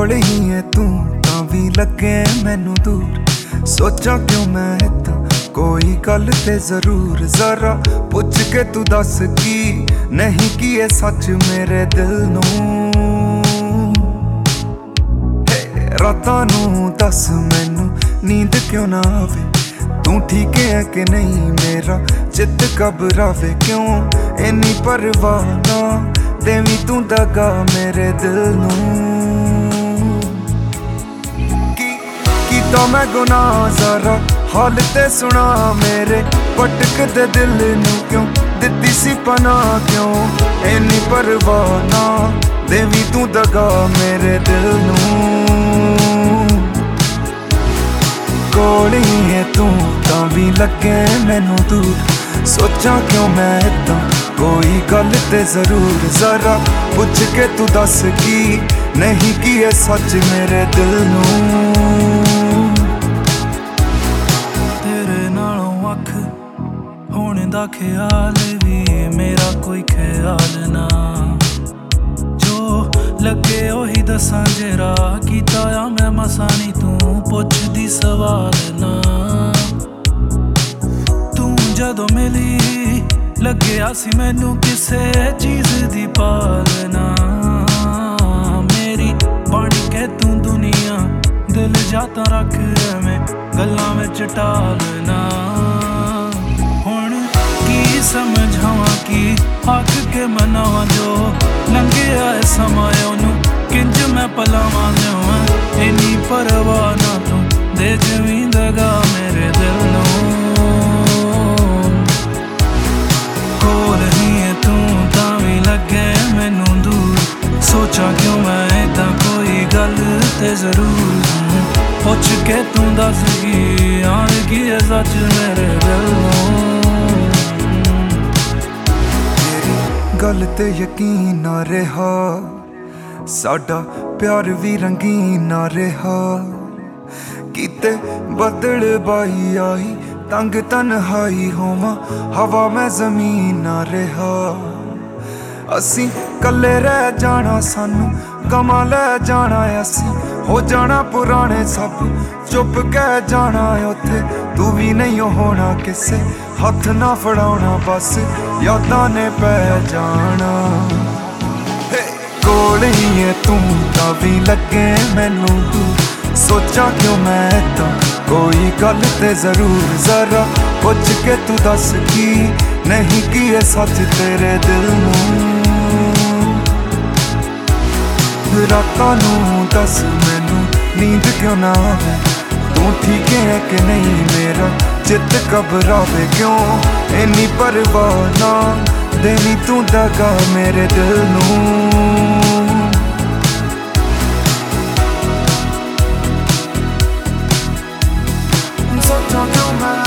ਕੋਲ ਹੀ ਹੈ ਤੂੰ ਤਾਂ ਵੀ ਲੱਗੇ ਮੈਨੂੰ ਦੂਰ। ਸੋਚਾਂ ਕਿਉਂ ਮੈਂ ਏਦਾਂ ਕੋਈ ਗੱਲ ਤੇ ਜ਼ਰੂਰ ਜ਼ਰਾ ਪੁੱਛ ਕੇ ਤੂੰ ਦੱਸ ਕੀ ਨਹੀਂ ਕੀ ਇਹ ਸੱਚ ਮੇਰੇ ਦਿਲ ਨੂੰ। ਰਾਤਾਂ ਨੂੰ ਦੱਸ ਮੈਨੂੰ ਨੀਂਦ ਕਿਉਂ ਨਾ ਆਵੇ, ਤੂੰ ਠੀਕ ਹੈ ਕਿ ਨਹੀਂ, ਮੇਰਾ ਚਿੱਤ ਘਬਰਾਵੇ ਕਿਉਂ ਇੰਨੀ ਪਰਵਾਹ ਨਾ ਦੇਵੀਂ ਤੂੰ ਦਗਾ ਮੇਰੇ ਦਿਲ ਨੂੰ। ਕੀਤਾ ਮੈਂ ਗੁਨਾਹ ਜ਼ਰਾ ਹਾਲ ਤੇ ਸੁਣਾ ਮੇਰੇ ਭਟਕਦੇ ਦਿਲ ਨੂੰ, ਕਿਉਂ ਦਿੱਤੀ ਸੀ ਪਨਾਹ ਕਿਉਂ ਇੰਨੀ ਪਰਵਾਹ ਨਾ ਦੇਵੀਂ ਤੂੰ ਦਗਾ ਮੇਰੇ ਦਿਲ ਨੂੰ। ਕੋਲ ਹੀ ਹੈ ਤੂੰ ਤਾਂ ਵੀ ਲੱਗੇ ਮੈਨੂੰ ਦੂਰ। ਸੋਚਾਂ ਕਿਉਂ ਮੈਂ ਏਦਾਂ ਕੋਈ ਗੱਲ ਤੇ ਜ਼ਰੂਰ ਜ਼ਰਾ ਪੁੱਛ ਕੇ ਤੂੰ ਦੱਸ ਕੀ ਨਹੀਂ ਕੀ ਇਹ ਸੱਚ ਮੇਰੇ ਦਿਲ ਨੂੰ। ਤੇਰੇ ਨਾਲੋਂ ਅੱਖ ਹੋਣ ਦਾ ਖਿਆਲ ਵੀ ਮੇਰਾ ਕੋਈ ਖਿਆਲ ਨਾ, ਜੋ ਲੱਗੇ ਉਹੀ ਦੱਸਾਂ ਜਿਹੜਾ ਕੀਤਾ ਆ ਮੈਂ ਮਸਾਂ ਨੀ ਤੂੰ ਪੁੱਛਦੀ ਸਵਾਲ ਨਾ। ਤੂੰ ਜਦੋਂ ਮਿਲੀ ਲੱਗਿਆ ਸੀ ਮੈਨੂੰ ਕਿਸੇ ਚੀਜ਼ ਦੀ ਪਾਲਨਾ, ਮੇਰੀ ਬਣ ਕੇ ਤੂੰ ਦੁਨੀਆ ਦਿਲ ਜਾ ਤਾਂ ਰੱਖ ਐਵੇਂ ਗੱਲਾਂ ਵਿੱਚ ਟਾਲਨਾ। ਹੁਣ ਕੀ ਸਮਝਾਵਾਂ ਕੀ ਹੱਕ ਕੇ ਮਨਾਵਾਂ ਜੋ ਲੰਘਿਆ ਏ ਸਮਾਂ ਉਹਨੂੰ ਕਿੰਜ ਮੈਂ ਭੁਲਾਵਾਂ ਲਿਆਵਾਂ ਇੰਨੀ ਪਰਵਾਹ ਨਾ ਤੂੰ ਦੇ ਜਵੀਂ ਦਗਾ ਮੇਰੇ ਦਿਲ ਨੂੰ। ਕੋਲ ਹੀ ਹੈ ਤੂੰ ਤਾਂ ਵੀ ਲੱਗੇ ਮੈਨੂੰ ਦੂਰ। ਸੋਚਾਂ ਕਿਉਂ ਮੈਂ ਏਦਾਂ ਕੋਈ ਗੱਲ ਤੇ ਜ਼ਰੂਰ ਪੁੱਛ ਕੇ ਤੂੰ ਦੱਸ ਕੀ ਆਣ ਕੀ ਹੈ ਸੱਚ ਮੇਰੇ ਦਿਲ ਨੂੰ। ਗੱਲ ਤੇ ਯਕੀਨ ਨਾ ਰਿਹਾ ਸਾਡਾ ਪਿਆਰ ਵੀ ਰੰਗੀਨ ਨਾ ਰਿਹਾ, ਕਿਤੇ ਬੱਦਲ ਬਾਈ ਆਈ ਤੰਗ ਤਨਹਾਈ ਹੋਵਾਂ ਹਵਾ ਮੈਂ ਜ਼ਮੀਨ ਨਾ ਰਿਹਾ। ਅਸੀਂ ਕੱਲੇ ਰਹਿ ਜਾਣਾ ਸਾਨੂੰ ਗਮਾਂ ਲੈ ਜਾਣਾ, ਅਸੀਂ ਹੋ ਜਾਣਾ ਪੁਰਾਣੇ ਸਭ ਚੁੱਪ ਕਹਿ ਜਾਣਾ ਉੱਥੇ ਤੂੰ ਵੀ ਨਹੀਂ ਹੋਣਾ ਕਿਸੇ ਹੱਥ ਨਾ ਫੜਾਉਣਾ ਬਸ ਯਾਦਾਂ ਨੇ ਪੈ ਜਾਣਾ। ਕੋਲ ਹੀ ਹੈ ਤੂੰ ਤਾਂ ਵੀ ਲੱਗੇ ਮੈਨੂੰ ਦੂਰ। ਸੋਚਾਂ ਕਿਉਂ ਮੈਂ ਏਦਾਂ ਕੋਈ ਗੱਲ ਤੇ ਜ਼ਰੂਰ ਜ਼ਰਾ ਪੁੱਛ ਕੇ ਤੂੰ ਦੱਸ ਕੀ ਨਹੀਂ ਕੀ ਇਹ ਸੱਚ ਤੇਰੇ ਦਿਲ ਨੂੰ। ਰਾਤਾਂ ਨੂੰ ਦੱਸ ਮੈਨੂੰ ਨੀਂਦ ਕਿਉਂ ਨਾ ਆਵੇ, ਤੂੰ ਠੀਕ ਹੈ ਕਿ ਨਹੀਂ, ਮੇਰਾ ਚਿੱਤ ਘਬਰਾਵੇ ਕਿਉਂ ਇੰਨੀ ਪਰਵਾਹ ਨਾ ਦੇਵੀਂ ਤੂੰ ਦਗਾ ਮੇਰੇ ਦਿਲ ਨੂੰ। ਸੋਚਾਂ ਕਿਉਂ ਮੈਂ